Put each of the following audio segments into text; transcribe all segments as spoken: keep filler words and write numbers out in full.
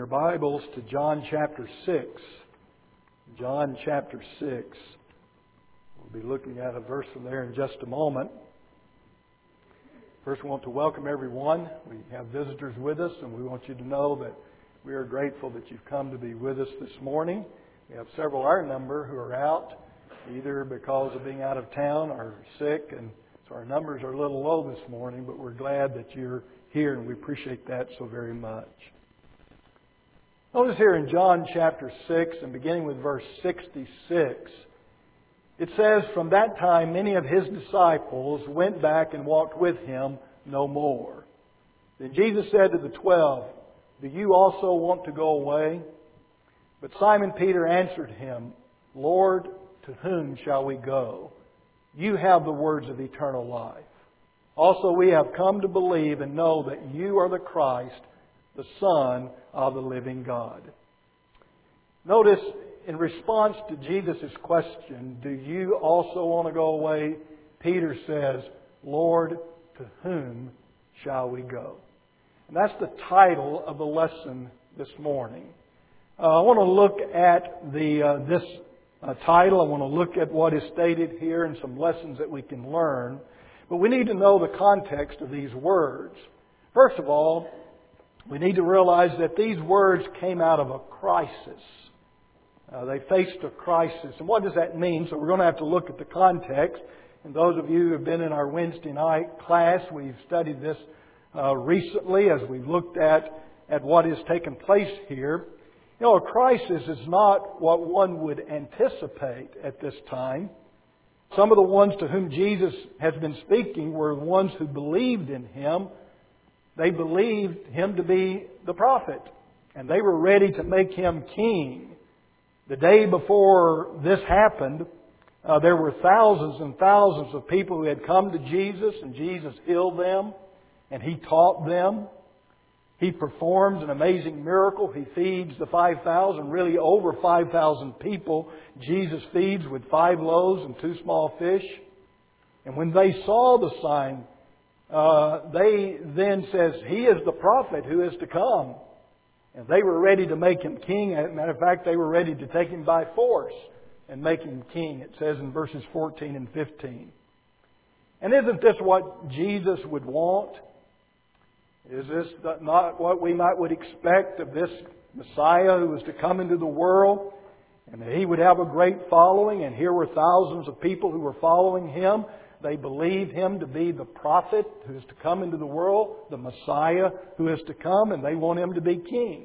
Your Bibles to John chapter six. John chapter six. We'll be looking at a verse from there in just a moment. First, we want to welcome everyone. We have visitors with us, and we want you to know that we are grateful that you've come to be with us this morning. We have several our number who are out, either because of being out of town or sick, and so our numbers are a little low this morning, but we're glad that you're here, and we appreciate that so very much. Notice here in John chapter six, and beginning with verse sixty-six, it says, "From that time many of His disciples went back and walked with Him no more. Then Jesus said to the twelve, 'Do you also want to go away?' But Simon Peter answered Him, 'Lord, to whom shall we go? You have the words of eternal life. Also we have come to believe and know that You are the Christ, the Son of the living God.'" Notice, in response to Jesus' question, "Do you also want to go away?" Peter says, "Lord, to whom shall we go?" And that's the title of the lesson this morning. Uh, I want to look at the uh, this uh, title. I want to look at what is stated here and some lessons that we can learn. But we need to know the context of these words. First of all, we need to realize that these words came out of a crisis. Uh, they faced a crisis. And what does that mean? So we're going to have to look at the context. And those of you who have been in our Wednesday night class, we've studied this uh, recently as we've looked at, at what has taken place here. You know, a crisis is not what one would anticipate at this time. Some of the ones to whom Jesus has been speaking were the ones who believed in Him. They believed Him to be the prophet, and they were ready to make Him king. The day before this happened, uh, there were thousands and thousands of people who had come to Jesus, and Jesus healed them, and He taught them. He performs an amazing miracle. He feeds the five thousand, really over five thousand people. Jesus feeds with five loaves and two small fish. And when they saw the sign, Uh, they then says, "He is the prophet who is to come." And they were ready to make Him king. As a matter of fact, they were ready to take Him by force and make Him king. It says in verses fourteen and fifteen. And isn't this what Jesus would want? Is this not what we might would expect of this Messiah who was to come into the world? And that He would have a great following. And here were thousands of people who were following Him. They believed Him to be the prophet who is to come into the world, the Messiah who is to come, and they want Him to be king.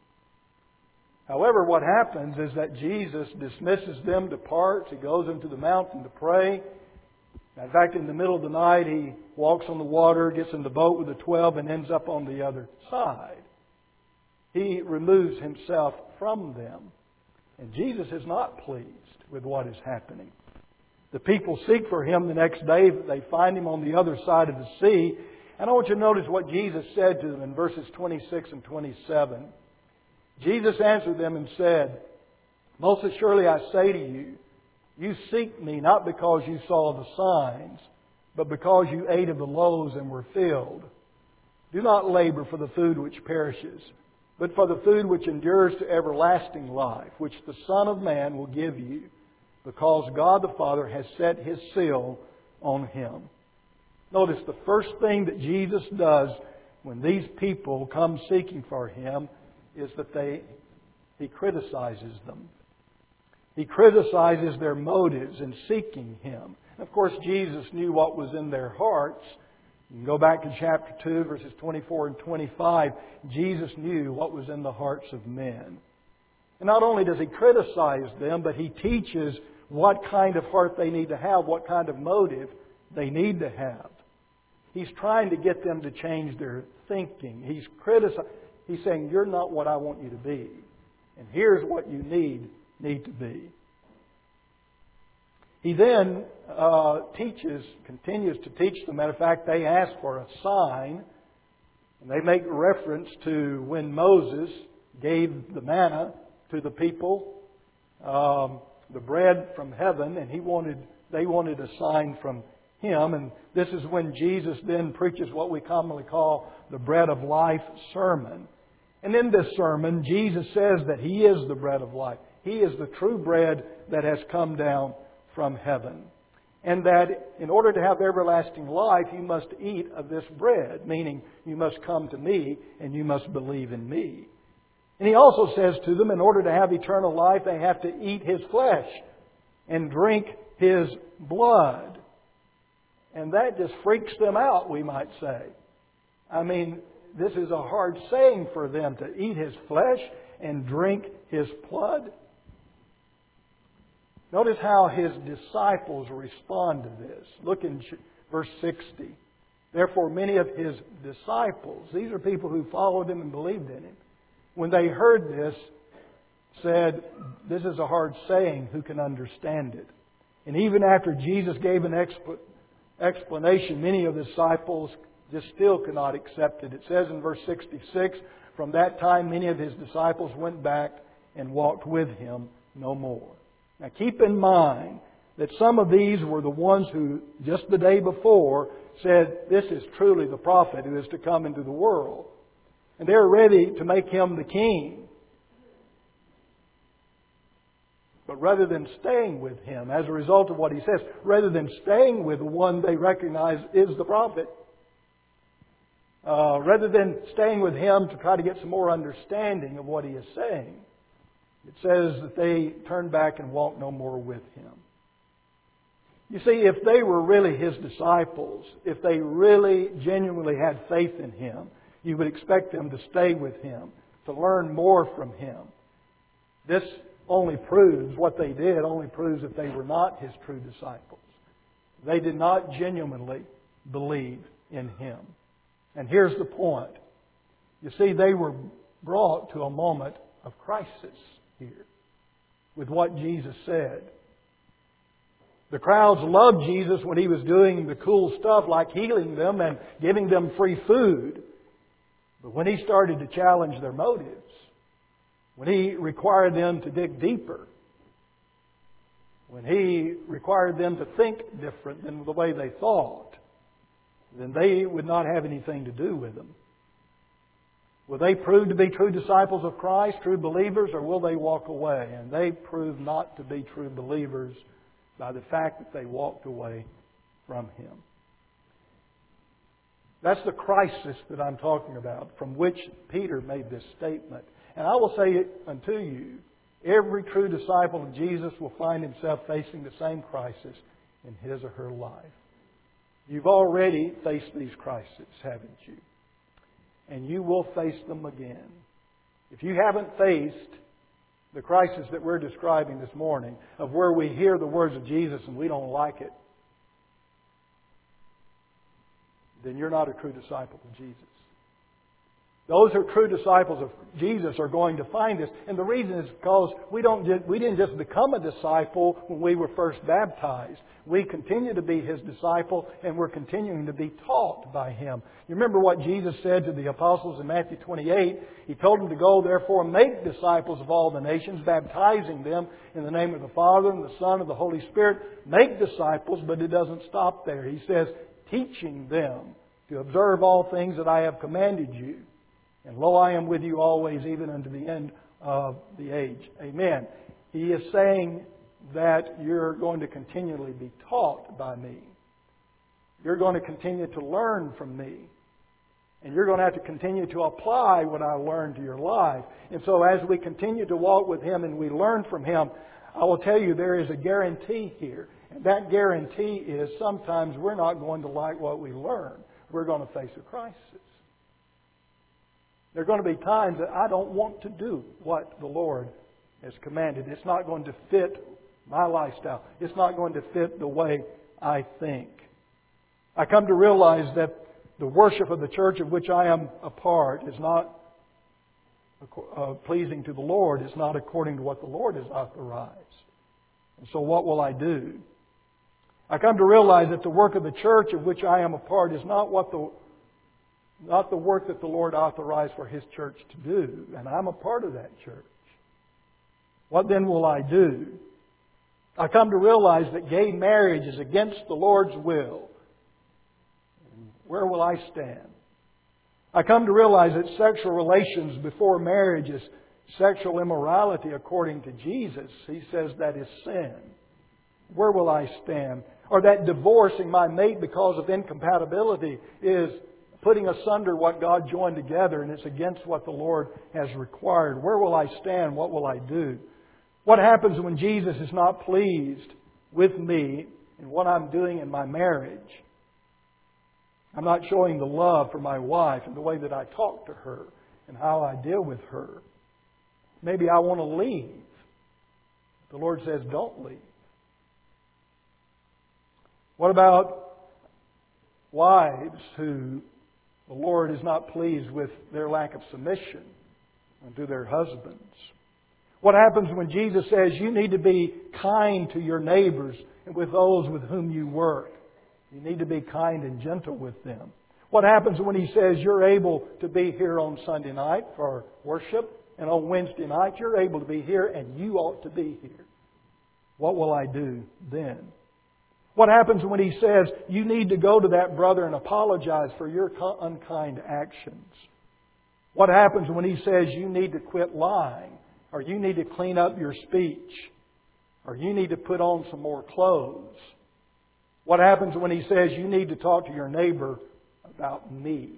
However, what happens is that Jesus dismisses them, departs. He goes into the mountain to pray. In fact, in the middle of the night, He walks on the water, gets in the boat with the twelve, and ends up on the other side. He removes Himself from them. And Jesus is not pleased with what is happening. The people seek for Him the next day. They find Him on the other side of the sea. And I want you to notice what Jesus said to them in verses twenty-six and twenty-seven. Jesus answered them and said, "Most assuredly I say to you, you seek Me not because you saw the signs, but because you ate of the loaves and were filled. Do not labor for the food which perishes, but for the food which endures to everlasting life, which the Son of Man will give you, because God the Father has set His seal on Him." Notice the first thing that Jesus does when these people come seeking for Him is that they He criticizes them. He criticizes their motives in seeking Him. And of course, Jesus knew what was in their hearts. You can go back to chapter two, verses twenty-four and twenty-five. Jesus knew what was in the hearts of men. And not only does He criticize them, but He teaches what kind of heart they need to have, what kind of motive they need to have. He's trying to get them to change their thinking. He's criticizing. He's saying, "You're not what I want you to be. And here's what you need, need to be." He then uh, teaches, continues to teach them. Matter of fact, they ask for a sign. And they make reference to when Moses gave the manna to the people, um, the bread from heaven, and he wanted they wanted a sign from Him. And this is when Jesus then preaches what we commonly call the bread of life sermon. And in this sermon, Jesus says that He is the bread of life. He is the true bread that has come down from heaven. And that in order to have everlasting life, you must eat of this bread, meaning you must come to me and you must believe in me. And He also says to them, in order to have eternal life, they have to eat His flesh and drink His blood. And that just freaks them out, we might say. I mean, this is a hard saying for them, to eat His flesh and drink His blood. Notice how His disciples respond to this. Look in verse sixty. Therefore, many of His disciples, these are people who followed Him and believed in Him, when they heard this, said, this is a hard saying, who can understand it? And even after Jesus gave an expl- explanation, many of the disciples just still could not accept it. It says in verse sixty-six, from that time many of His disciples went back and walked with Him no more. Now keep in mind that some of these were the ones who just the day before said, this is truly the prophet who is to come into the world. And they're ready to make Him the king. But rather than staying with Him, as a result of what He says, rather than staying with the one they recognize is the prophet, uh, rather than staying with Him to try to get some more understanding of what He is saying, it says that they turned back and walked no more with Him. You see, if they were really His disciples, if they really genuinely had faith in Him, you would expect them to stay with Him, to learn more from Him. This only proves, what they did only proves that they were not His true disciples. They did not genuinely believe in Him. And here's the point. You see, they were brought to a moment of crisis here with what Jesus said. The crowds loved Jesus when He was doing the cool stuff like healing them and giving them free food. But when He started to challenge their motives, when He required them to dig deeper, when He required them to think different than the way they thought, then they would not have anything to do with Him. Will they prove to be true disciples of Christ, true believers, or will they walk away? And they proved not to be true believers by the fact that they walked away from Him. That's the crisis that I'm talking about, from which Peter made this statement. And I will say it unto you, every true disciple of Jesus will find himself facing the same crisis in his or her life. You've already faced these crises, haven't you? And you will face them again. If you haven't faced the crisis that we're describing this morning, of where we hear the words of Jesus and we don't like it, then you're not a true disciple of Jesus. Those who are true disciples of Jesus are going to find this. And the reason is because we don't just, we didn't just become a disciple when we were first baptized. We continue to be His disciple, and we're continuing to be taught by Him. You remember what Jesus said to the apostles in Matthew twenty-eight? He told them to go, therefore, make disciples of all the nations, baptizing them in the name of the Father and the Son and the Holy Spirit. Make disciples, but it doesn't stop there. He says, teaching them to observe all things that I have commanded you. And lo, I am with you always, even unto the end of the age. Amen. He is saying that you're going to continually be taught by me. You're going to continue to learn from me. And you're going to have to continue to apply what I learned to your life. And so as we continue to walk with Him and we learn from Him, I will tell you there is a guarantee here. And that guarantee is sometimes we're not going to like what we learn. We're going to face a crisis. There are going to be times that I don't want to do what the Lord has commanded. It's not going to fit my lifestyle. It's not going to fit the way I think. I come to realize that the worship of the church of which I am a part is not uh, pleasing to the Lord. It's not according to what the Lord has authorized. And so what will I do? I come to realize that the work of the church of which I am a part is not what the Not the work that the Lord authorized for His church to do. And I'm a part of that church. What then will I do? I come to realize that gay marriage is against the Lord's will. Where will I stand? I come to realize that sexual relations before marriage is sexual immorality according to Jesus. He says that is sin. Where will I stand? Or that divorcing my mate because of incompatibility is putting asunder what God joined together, and it's against what the Lord has required. Where will I stand? What will I do? What happens when Jesus is not pleased with me and what I'm doing in my marriage? I'm not showing the love for my wife and the way that I talk to her and how I deal with her. Maybe I want to leave. The Lord says, don't leave. What about wives who the Lord is not pleased with their lack of submission to their husbands? What happens when Jesus says you need to be kind to your neighbors and with those with whom you work? You need to be kind and gentle with them. What happens when He says you're able to be here on Sunday night for worship and on Wednesday night you're able to be here and you ought to be here? What will I do then? What happens when He says you need to go to that brother and apologize for your unkind actions? What happens when He says you need to quit lying, or you need to clean up your speech, or you need to put on some more clothes? What happens when He says you need to talk to your neighbor about me?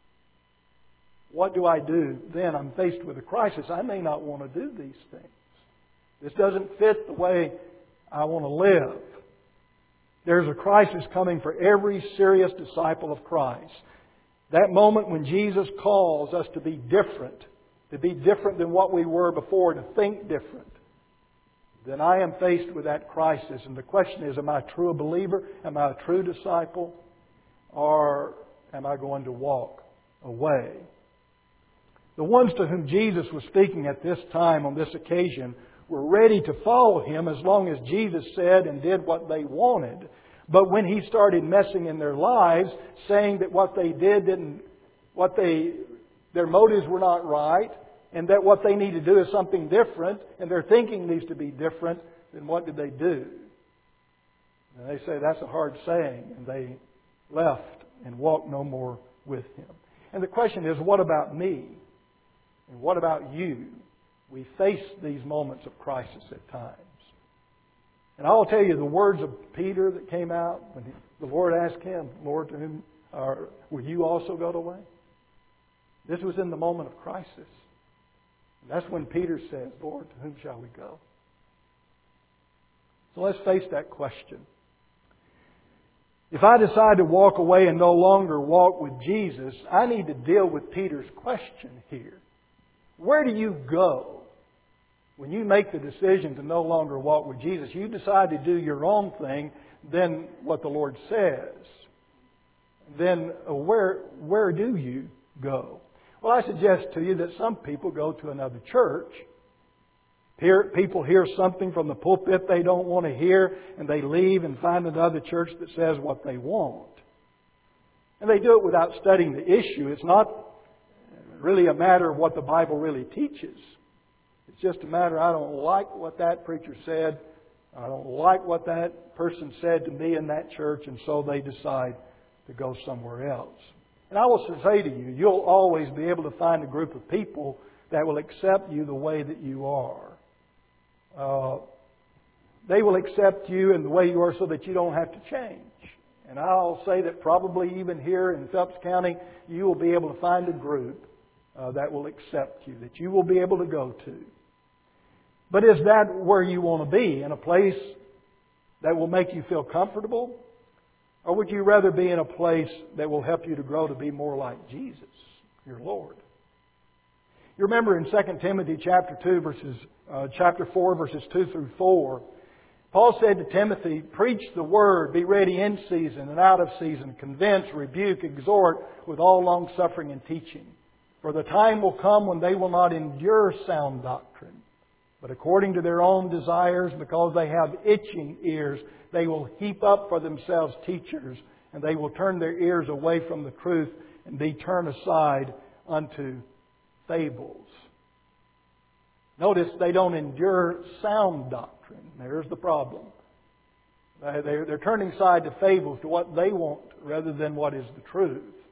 What do I do then? I'm faced with a crisis. I may not want to do these things. This doesn't fit the way I want to live. There's a crisis coming for every serious disciple of Christ. That moment when Jesus calls us to be different, to be different than what we were before, to think different, then I am faced with that crisis. And the question is, am I a true believer? Am I a true disciple? Or am I going to walk away? The ones to whom Jesus was speaking at this time on this occasion were ready to follow Him as long as Jesus said and did what they wanted. But when He started messing in their lives, saying that what they did didn't, what they, their motives were not right, and that what they need to do is something different, and their thinking needs to be different, then what did they do? And they say, that's a hard saying, and they left and walked no more with Him. And the question is, what about me? And what about you? We face these moments of crisis at times. And I'll tell you the words of Peter that came out when he, the Lord asked him, Lord, to whom, or, will you also go away? This was in the moment of crisis. And that's when Peter says, Lord, to whom shall we go? So let's face that question. If I decide to walk away and no longer walk with Jesus, I need to deal with Peter's question here. Where do you go? When you make the decision to no longer walk with Jesus, you decide to do your own thing than what the Lord says. Then where, where do you go? Well, I suggest to you that some people go to another church. People hear something from the pulpit they don't want to hear, and they leave and find another church that says what they want. And they do it without studying the issue. It's not really a matter of what the Bible really teaches. It's just a matter, I don't like what that preacher said. I don't like what that person said to me in that church, and so they decide to go somewhere else. And I will say to you, you'll always be able to find a group of people that will accept you the way that you are. Uh, they will accept you in the way you are so that you don't have to change. And I'll say that probably even here in Phelps County, you will be able to find a group uh, that will accept you, that you will be able to go to. But is that where you want to be? In a place that will make you feel comfortable? Or would you rather be in a place that will help you to grow to be more like Jesus, your Lord? You remember in Second Timothy chapter two, verses uh, chapter four, verses two through four, Paul said to Timothy, preach the word, be ready in season and out of season, convince, rebuke, exhort with all long suffering and teaching. For the time will come when they will not endure sound doctrine, but according to their own desires, because they have itching ears, they will heap up for themselves teachers, and they will turn their ears away from the truth and be turned aside unto fables. Notice they don't endure sound doctrine. There's the problem. They're turning aside to fables, to what they want rather than what is the truth.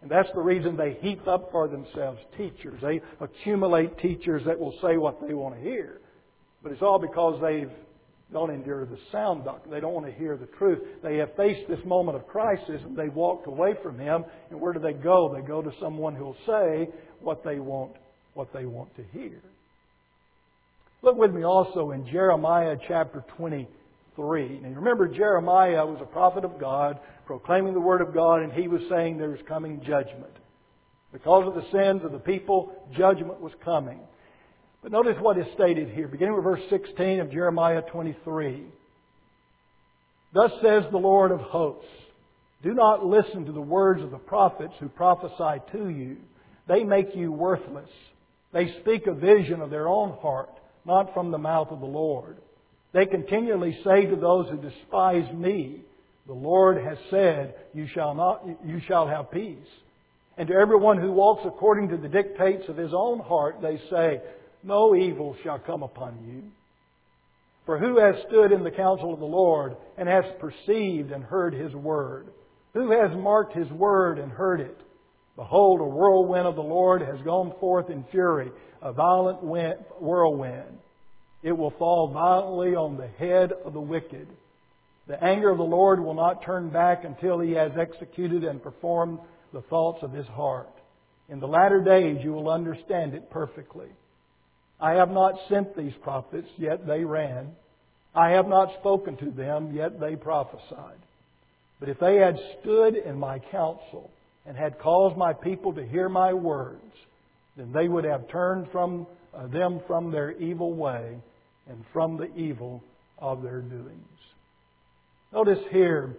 And that's the reason they heap up for themselves teachers. They accumulate teachers that will say what they want to hear. But it's all because they don't endure the sound doctrine. They don't want to hear the truth. They have faced this moment of crisis and they've walked away from Him. And where do they go? They go to someone who will say what they want, what they want to hear. Look with me also in Jeremiah chapter twenty-three. Now remember, Jeremiah was a prophet of God, proclaiming the Word of God, and he was saying there was coming judgment. Because of the sins of the people, judgment was coming. But notice what is stated here, beginning with verse sixteen of Jeremiah twenty-three. Thus says the Lord of hosts, do not listen to the words of the prophets who prophesy to you. They make you worthless. They speak a vision of their own heart, not from the mouth of the Lord. They continually say to those who despise me, the Lord has said, you shall not, you shall have peace. And to everyone who walks according to the dictates of his own heart, they say, no evil shall come upon you. For who has stood in the counsel of the Lord and has perceived and heard His word? Who has marked His word and heard it? Behold, a whirlwind of the Lord has gone forth in fury, a violent wind, whirlwind. It will fall violently on the head of the wicked. The anger of the Lord will not turn back until He has executed and performed the thoughts of His heart. In the latter days you will understand it perfectly. I have not sent these prophets, yet they ran. I have not spoken to them, yet they prophesied. But if they had stood in my counsel and had caused my people to hear my words, then they would have turned from uh, them from their evil way and from the evil of their doings. Notice here,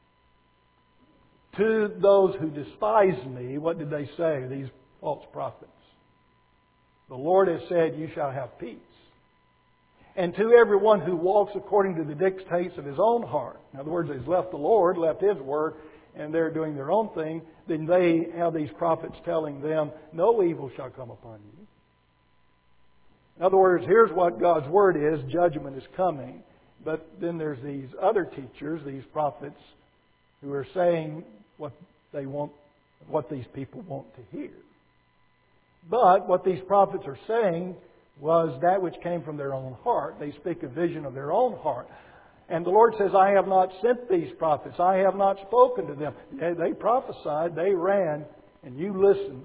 to those who despise me, what did they say, these false prophets? The Lord has said, you shall have peace. And to everyone who walks according to the dictates of his own heart, in other words, has left the Lord, left His word, and they're doing their own thing, then they have these prophets telling them, no evil shall come upon you. In other words, here's what God's word is, judgment is coming. But then there's these other teachers, these prophets, who are saying what they want, what these people want to hear. But what these prophets are saying was that which came from their own heart. They speak a vision of their own heart. And the Lord says, I have not sent these prophets. I have not spoken to them. They prophesied, they ran, and you listened.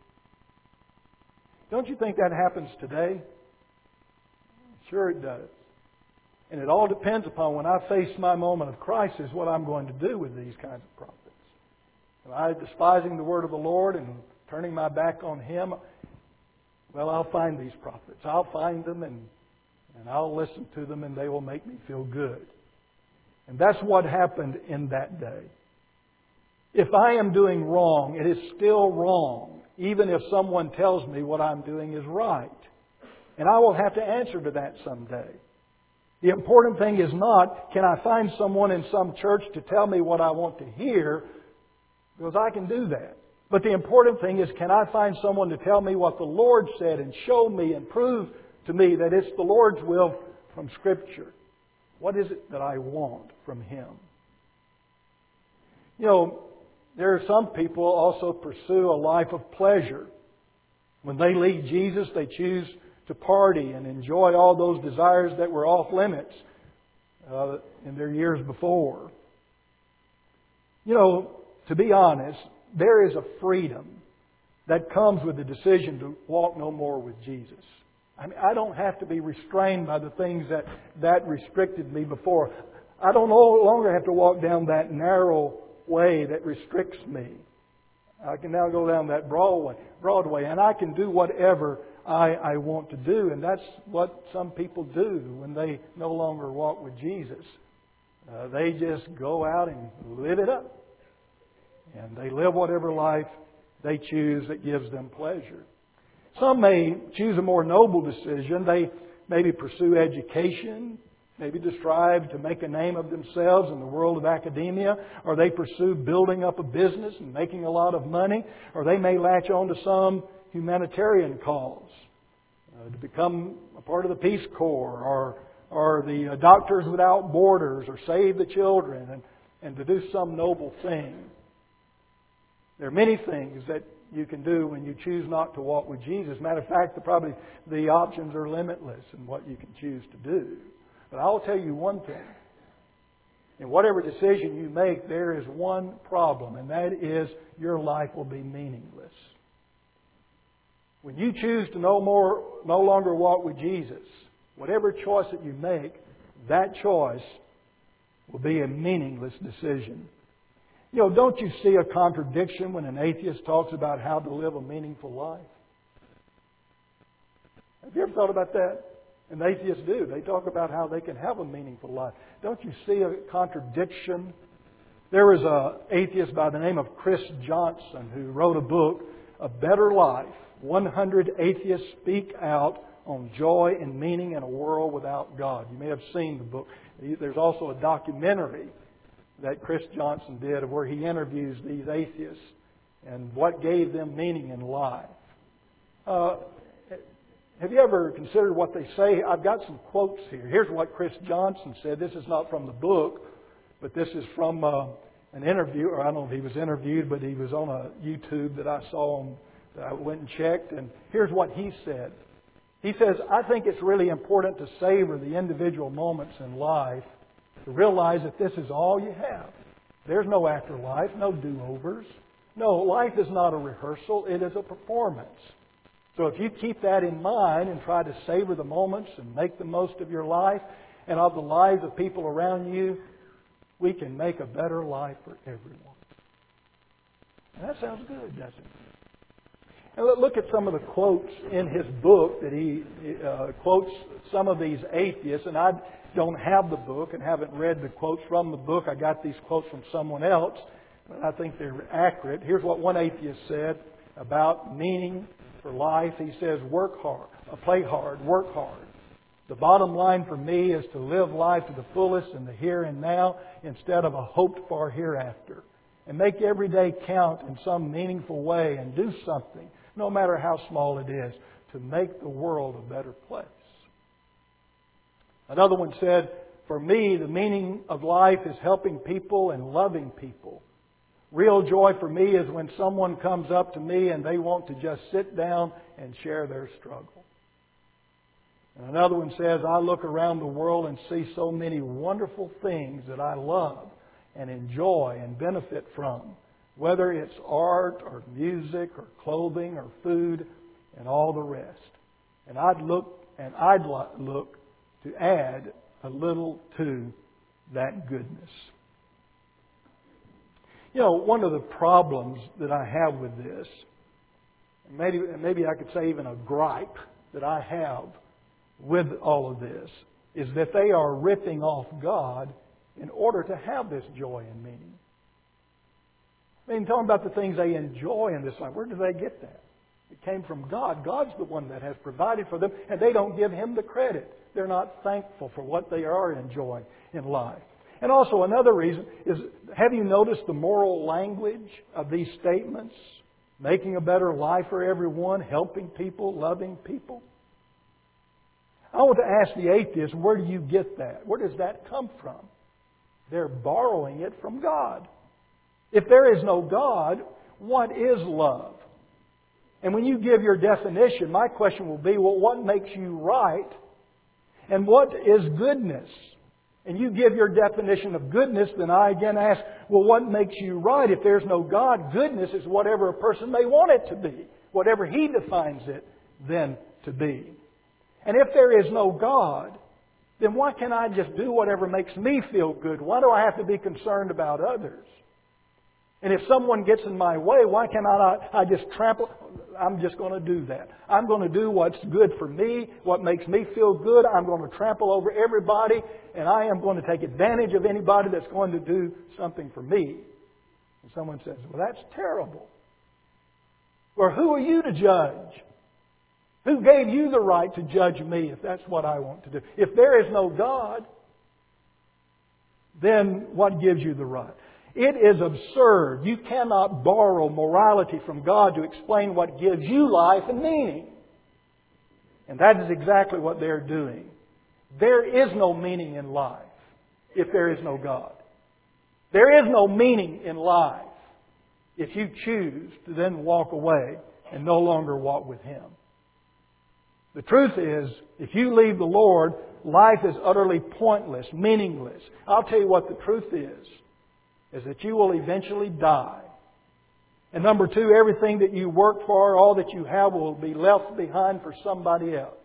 Don't you think that happens today? Sure it does. And it all depends upon when I face my moment of crisis, what I'm going to do with these kinds of prophets. Am I despising the word of the Lord and turning my back on Him? Well, I'll find these prophets. I'll find them and, and I'll listen to them and they will make me feel good. And that's what happened in that day. If I am doing wrong, it is still wrong, even if someone tells me what I'm doing is right. And I will have to answer to that someday. The important thing is not, can I find someone in some church to tell me what I want to hear? Because I can do that. But the important thing is, can I find someone to tell me what the Lord said and show me and prove to me that it's the Lord's will from Scripture? What is it that I want from Him? You know, there are some people also pursue a life of pleasure. When they leave Jesus, they choose to party and enjoy all those desires that were off limits uh, in their years before. You know, to be honest, there is a freedom that comes with the decision to walk no more with Jesus. I mean, I don't have to be restrained by the things that, that restricted me before. I don't no longer have to walk down that narrow way that restricts me. I can now go down that broad way, broad way, and I can do whatever I, I want to do. And that's what some people do when they no longer walk with Jesus. Uh, they just go out and live it up. And they live whatever life they choose that gives them pleasure. Some may choose a more noble decision. They maybe pursue education, maybe to strive to make a name of themselves in the world of academia, or they pursue building up a business and making a lot of money, or they may latch on to some humanitarian cause, uh, to become a part of the Peace Corps, or or the uh, Doctors Without Borders, or Save the Children, and, and to do some noble thing. There are many things that you can do when you choose not to walk with Jesus. Matter of fact, the, probably the options are limitless in what you can choose to do. But I will tell you one thing. In whatever decision you make, there is one problem, and that is your life will be meaningless. When you choose to no more, no longer walk with Jesus, whatever choice that you make, that choice will be a meaningless decision. You know, don't you see a contradiction when an atheist talks about how to live a meaningful life? Have you ever thought about that? And atheists do. They talk about how they can have a meaningful life. Don't you see a contradiction? There was an atheist by the name of Chris Johnson who wrote a book, A Better Life. one hundred Atheists Speak Out on Joy and Meaning in a World Without God. You may have seen the book. There's also a documentary that Chris Johnson did of where he interviews these atheists and what gave them meaning in life. Uh, have you ever considered what they say? I've got some quotes here. Here's what Chris Johnson said. This is not from the book, but this is from uh, an interview, or I don't know if he was interviewed, but he was on a YouTube that I saw him, that I went and checked. And here's what he said. He says, I think it's really important to savor the individual moments in life, to realize that this is all you have. There's no afterlife, no do-overs. No, life is not a rehearsal, it is a performance. So if you keep that in mind and try to savor the moments and make the most of your life and of the lives of people around you, we can make a better life for everyone. And that sounds good, doesn't it? And look at some of the quotes in his book that he uh, quotes some of these atheists. And I don't have the book and haven't read the quotes from the book. I got these quotes from someone else, but I think they're accurate. Here's what one atheist said about meaning for life. He says, work hard, uh, play hard, work hard. The bottom line for me is to live life to the fullest in the here and now instead of a hoped-for hereafter. And make every day count in some meaningful way and do something, no matter how small it is, to make the world a better place. Another one said, for me, the meaning of life is helping people and loving people. Real joy for me is when someone comes up to me and they want to just sit down and share their struggle. And another one says, I look around the world and see so many wonderful things that I love and enjoy and benefit from, whether it's art or music or clothing or food and all the rest. And I'd look and I'd look to add a little to that goodness. You know, one of the problems that I have with this, maybe maybe I could say even a gripe that I have with all of this, is that they are ripping off God in order to have this joy and meaning. I mean, talking about the things they enjoy in this life, where do they get that? It came from God. God's the one that has provided for them, and they don't give Him the credit. They're not thankful for what they are enjoying in life. And also another reason is, have you noticed the moral language of these statements? Making a better life for everyone, helping people, loving people. I want to ask the atheist, where do you get that? Where does that come from? They're borrowing it from God. If there is no God, what is love? And when you give your definition, my question will be, well, what makes you right? And what is goodness? And you give your definition of goodness, then I again ask, well, what makes you right? If there's no God, goodness is whatever a person may want it to be. Whatever he defines it then to be. And if there is no God, then why can't I just do whatever makes me feel good? Why do I have to be concerned about others? And if someone gets in my way, why can't I, I just trample? I'm just going to do that. I'm going to do what's good for me, what makes me feel good. I'm going to trample over everybody, and I am going to take advantage of anybody that's going to do something for me. And someone says, well, that's terrible. Well, who are you to judge? Who gave you the right to judge me if that's what I want to do? If there is no God, then what gives you the right? It is absurd. You cannot borrow morality from God to explain what gives you life and meaning. And that is exactly what they're doing. There is no meaning in life if there is no God. There is no meaning in life if you choose to then walk away and no longer walk with Him. The truth is, if you leave the Lord, life is utterly pointless, meaningless. I'll tell you what the truth is, is that you will eventually die. And number two, everything that you work for, all that you have, will be left behind for somebody else.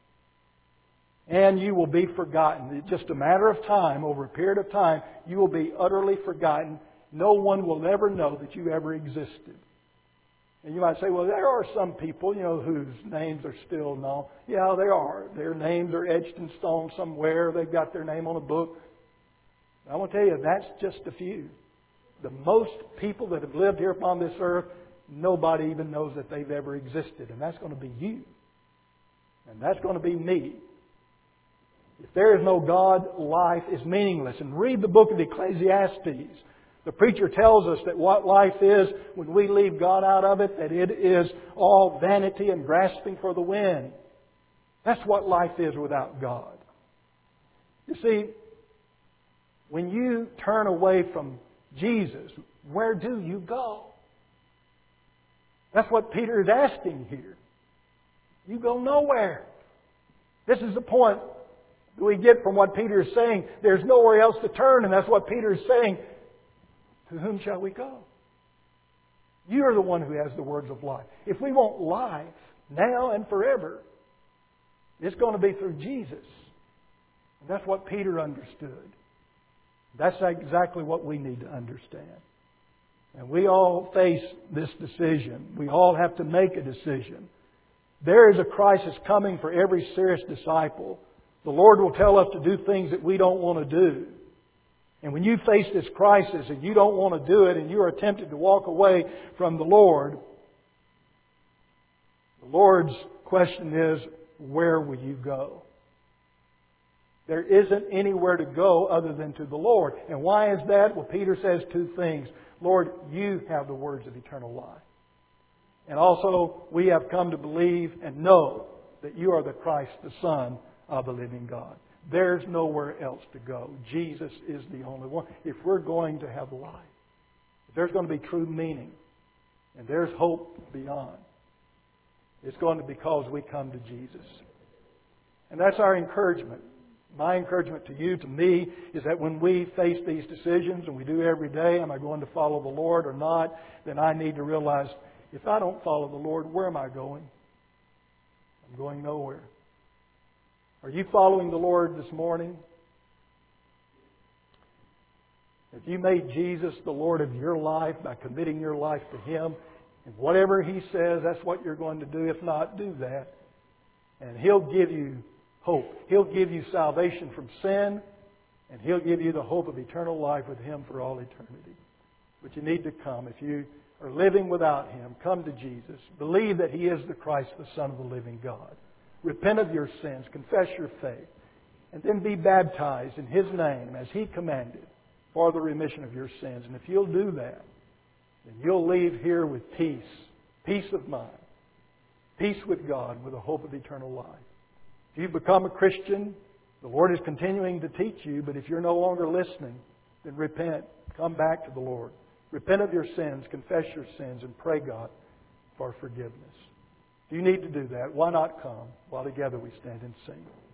And you will be forgotten. It's just a matter of time, over a period of time, you will be utterly forgotten. No one will ever know that you ever existed. And you might say, well, there are some people, you know, whose names are still known. Yeah, there are. Their names are etched in stone somewhere. They've got their name on a book. I want to tell you, that's just a few. The most people that have lived here upon this earth, nobody even knows that they've ever existed. And that's going to be you. And that's going to be me. If there is no God, life is meaningless. And read the book of Ecclesiastes. The preacher tells us that what life is when we leave God out of it, that it is all vanity and grasping for the wind. That's what life is without God. You see, when you turn away from Jesus, where do you go? That's what Peter is asking here. You go nowhere. This is the point that we get from what Peter is saying. There's nowhere else to turn, and that's what Peter is saying. To whom shall we go? You are the one who has the words of life. If we want life now and forever, it's going to be through Jesus. And that's what Peter understood. That's exactly what we need to understand. And we all face this decision. We all have to make a decision. There is a crisis coming for every serious disciple. The Lord will tell us to do things that we don't want to do. And when you face this crisis and you don't want to do it and you are tempted to walk away from the Lord, the Lord's question is, where will you go? There isn't anywhere to go other than to the Lord. And why is that? Well, Peter says two things. Lord, you have the words of eternal life. And also, we have come to believe and know that you are the Christ, the Son of the living God. There's nowhere else to go. Jesus is the only one. If we're going to have life, if there's going to be true meaning, and there's hope beyond, it's going to be because we come to Jesus. And that's our encouragement. My encouragement to you, to me, is that when we face these decisions, and we do every day, am I going to follow the Lord or not, then I need to realize, if I don't follow the Lord, where am I going? I'm going nowhere. Are you following the Lord this morning? If you made Jesus the Lord of your life by committing your life to Him, and whatever He says, that's what you're going to do. If not, do that. And He'll give you hope. He'll give you salvation from sin, and He'll give you the hope of eternal life with Him for all eternity. But you need to come. If you are living without Him, come to Jesus. Believe that He is the Christ, the Son of the living God. Repent of your sins, confess your faith, and then be baptized in His name as He commanded for the remission of your sins. And if you'll do that, then you'll leave here with peace, peace of mind, peace with God, with a hope of eternal life. If you've become a Christian, the Lord is continuing to teach you, but if you're no longer listening, then repent. Come back to the Lord. Repent of your sins, confess your sins, and pray God for forgiveness. If you need to do that, why not come while together we stand and sing?